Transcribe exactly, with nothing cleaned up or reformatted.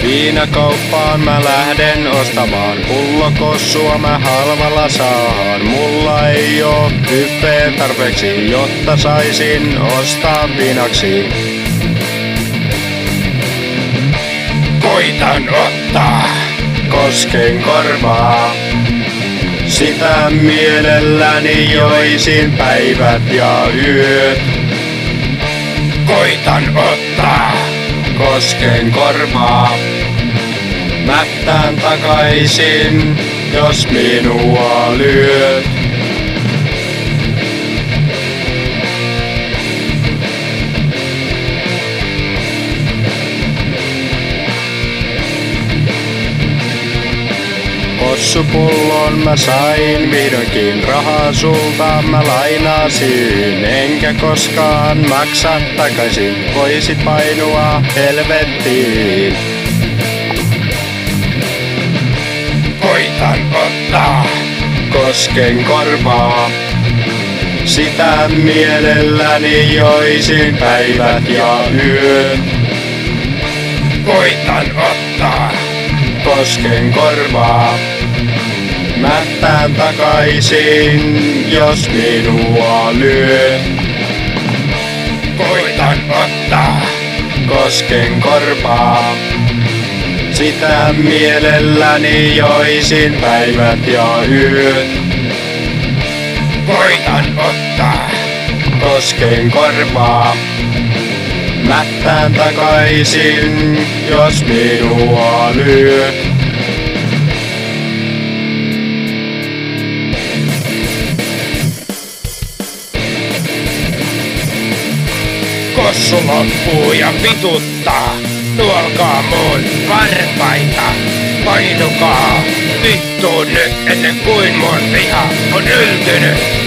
Viinakauppaan mä lähden ostamaan, pullokossua mä halvalla saan. Mulla ei oo kyffeä tarpeeksi, jotta saisin ostaa viinaksi. Koitan ottaa kosken korvaa, sitä mielelläni joisin päivät ja yöt. Koitan ottaa kosken korvaa, mättään takaisin, jos minua lyöt. Kossupullon mä sain vihdoinkin, rahaa sulta mä lainasin, enkä koskaan maksa takaisin, voisit painua helvettiin. Koitan ottaa kosken korvaa, sitä mielelläni joisin päivät ja yöt. Koitan ottaa kosken korvaa, mättään takaisin, jos minua lyö. Koitan ottaa kosken korvaa, sitä mielelläni joisin päivät ja yöt. Koitan ottaa kosken korvaa, mättään takaisin, jos minua lyöt. Kossu loppuu ja vituttaa, tuolkaa mun varpaita. Painukaa vittuun nyt ennen kuin mun viha on yltynyt.